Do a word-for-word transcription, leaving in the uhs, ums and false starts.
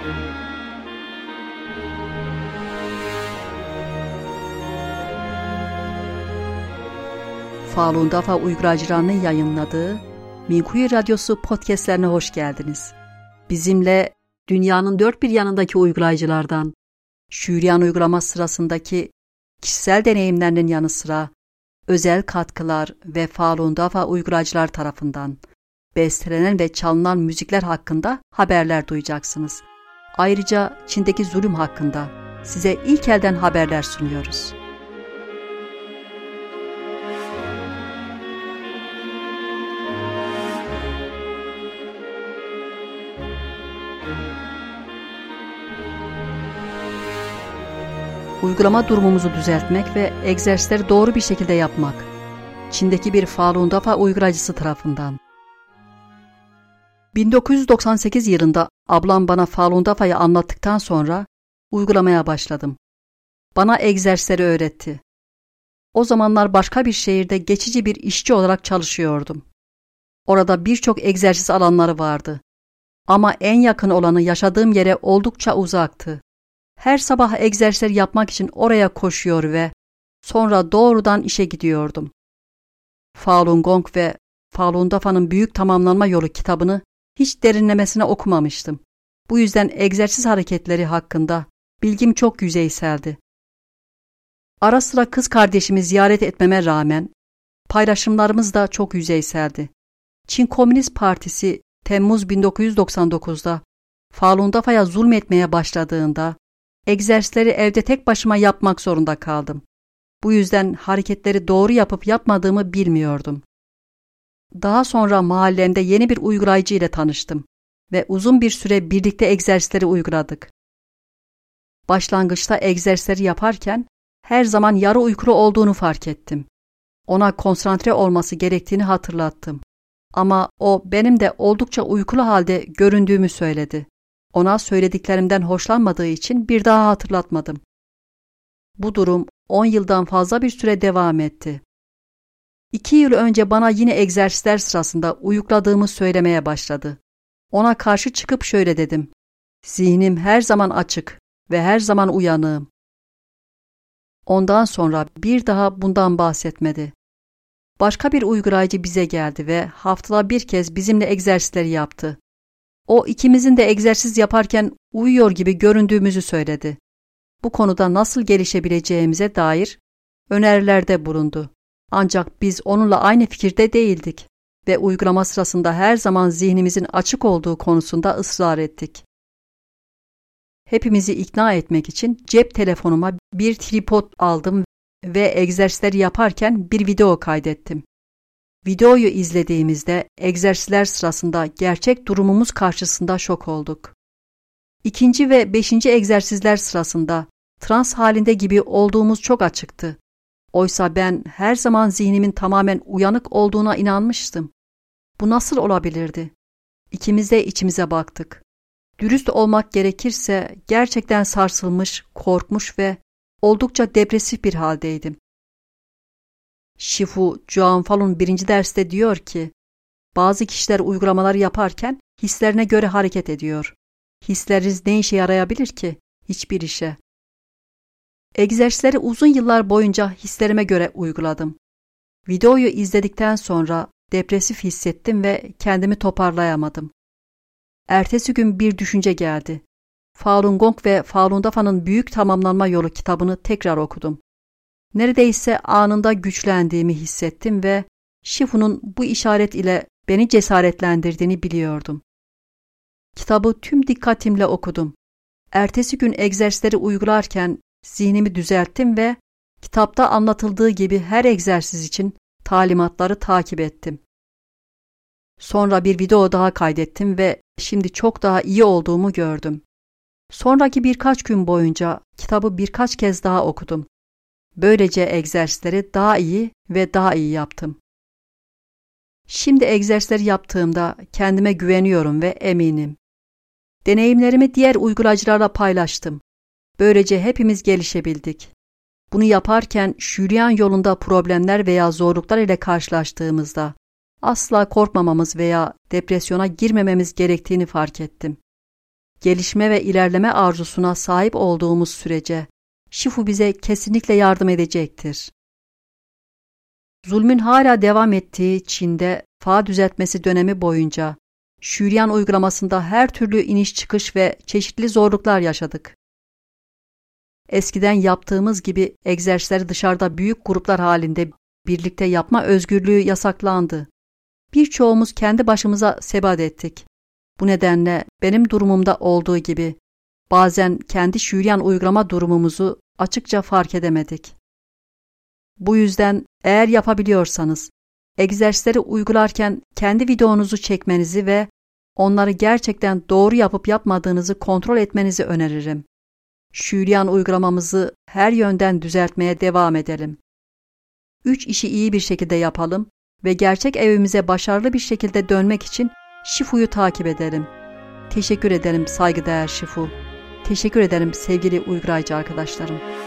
Falun Dafa Uygarcılarının yayınladığı Minkuyu Radyosu podcastlerine hoş geldiniz. Bizimle dünyanın dört bir yanındaki uygulayıcılardan, Şurian uygulama sırasındaki kişisel deneyimlerinin yanı sıra özel katkılar ve Falun Dafa uygulayıcılar tarafından bestelenen ve çalınan müzikler hakkında haberler duyacaksınız. Ayrıca Çin'deki zulüm hakkında size ilk elden haberler sunuyoruz. Uygulama durumumuzu düzeltmek ve egzersizleri doğru bir şekilde yapmak. Çin'deki bir Falun Dafa uygulayıcısı tarafından. bin dokuz yüz doksan sekiz yılında ablam bana Falun Dafa'yı anlattıktan sonra uygulamaya başladım. Bana egzersizleri öğretti. O zamanlar başka bir şehirde geçici bir işçi olarak çalışıyordum. Orada birçok egzersiz alanları vardı. Ama en yakın olanı yaşadığım yere oldukça uzaktı. Her sabah egzersizler yapmak için oraya koşuyor ve sonra doğrudan işe gidiyordum. Falun Gong ve Falun Dafa'nın Büyük Tamamlanma Yolu kitabını hiç derinlemesine okumamıştım. Bu yüzden egzersiz hareketleri hakkında bilgim çok yüzeyseldi. Ara sıra kız kardeşimi ziyaret etmeme rağmen paylaşımlarımız da çok yüzeyseldi. Çin Komünist Partisi Temmuz bin dokuz yüz doksan dokuzda Falun Dafa'ya zulmetmeye başladığında egzersizleri evde tek başıma yapmak zorunda kaldım. Bu yüzden hareketleri doğru yapıp yapmadığımı bilmiyordum. Daha sonra mahallemde yeni bir uygulayıcı ile tanıştım ve uzun bir süre birlikte egzersizleri uyguladık. Başlangıçta egzersizleri yaparken her zaman yarı uykulu olduğunu fark ettim. Ona konsantre olması gerektiğini hatırlattım. Ama o benim de oldukça uykulu halde göründüğümü söyledi. Ona söylediklerimden hoşlanmadığı için bir daha hatırlatmadım. Bu durum on yıldan fazla bir süre devam etti. İki yıl önce bana yine egzersizler sırasında uyukladığımı söylemeye başladı. Ona karşı çıkıp şöyle dedim: "Zihnim her zaman açık ve her zaman uyanığım." Ondan sonra bir daha bundan bahsetmedi. Başka bir uygulayıcı bize geldi ve haftada bir kez bizimle egzersizleri yaptı. O ikimizin de egzersiz yaparken uyuyor gibi göründüğümüzü söyledi. Bu konuda nasıl gelişebileceğimize dair önerilerde bulundu. Ancak biz onunla aynı fikirde değildik ve uygulama sırasında her zaman zihnimizin açık olduğu konusunda ısrar ettik. Hepimizi ikna etmek için cep telefonuma bir tripod aldım ve egzersizleri yaparken bir video kaydettim. Videoyu izlediğimizde egzersizler sırasında gerçek durumumuz karşısında şok olduk. İkinci ve beşinci egzersizler sırasında trans halinde gibi olduğumuz çok açıktı. Oysa ben her zaman zihnimin tamamen uyanık olduğuna inanmıştım. Bu nasıl olabilirdi? İkimiz de içimize baktık. Dürüst olmak gerekirse gerçekten sarsılmış, korkmuş ve oldukça depresif bir haldeydim. Shifu Zhuang Falun birinci derste diyor ki, bazı kişiler uygulamalar yaparken hislerine göre hareket ediyor. Hisleriniz ne işe yarayabilir ki? Hiçbir işe. Egzersizleri uzun yıllar boyunca hislerime göre uyguladım. Videoyu izledikten sonra depresif hissettim ve kendimi toparlayamadım. Ertesi gün bir düşünce geldi. Falun Gong ve Falun Dafa'nın Büyük Tamamlanma Yolu kitabını tekrar okudum. Neredeyse anında güçlendiğimi hissettim ve Shifu'nun bu işaret ile beni cesaretlendirdiğini biliyordum. Kitabı tüm dikkatimle okudum. Ertesi gün egzersizleri uygularken zihnimi düzelttim ve kitapta anlatıldığı gibi her egzersiz için talimatları takip ettim. Sonra bir video daha kaydettim ve şimdi çok daha iyi olduğumu gördüm. Sonraki birkaç gün boyunca kitabı birkaç kez daha okudum. Böylece egzersizleri daha iyi ve daha iyi yaptım. Şimdi egzersizleri yaptığımda kendime güveniyorum ve eminim. Deneyimlerimi diğer uygulayıcılarla paylaştım. Böylece hepimiz gelişebildik. Bunu yaparken Şurian yolunda problemler veya zorluklar ile karşılaştığımızda asla korkmamamız veya depresyona girmememiz gerektiğini fark ettim. gelişme ve ilerleme arzusuna sahip olduğumuz sürece Shifu bize kesinlikle yardım edecektir. Zulmün hala devam ettiği Çin'de fa düzeltmesi dönemi boyunca Şüryan uygulamasında her türlü iniş çıkış ve çeşitli zorluklar yaşadık. Eskiden yaptığımız gibi egzersizleri dışarıda büyük gruplar halinde birlikte yapma özgürlüğü yasaklandı. Birçoğumuz kendi başımıza sebat ettik. Bu nedenle benim durumumda olduğu gibi bazen kendi Şüryan uygulama durumumuzu açıkça fark edemedik. Bu yüzden eğer yapabiliyorsanız egzersizleri uygularken kendi videonuzu çekmenizi ve onları gerçekten doğru yapıp yapmadığınızı kontrol etmenizi öneririm. Şüryan uygulamamızı her yönden düzeltmeye devam edelim. Üç işi iyi bir şekilde yapalım ve gerçek evimize başarılı bir şekilde dönmek için Shifu'yu takip edelim. Teşekkür ederim saygıdeğer Shifu. Teşekkür ederim sevgili uygurayıcı arkadaşlarım.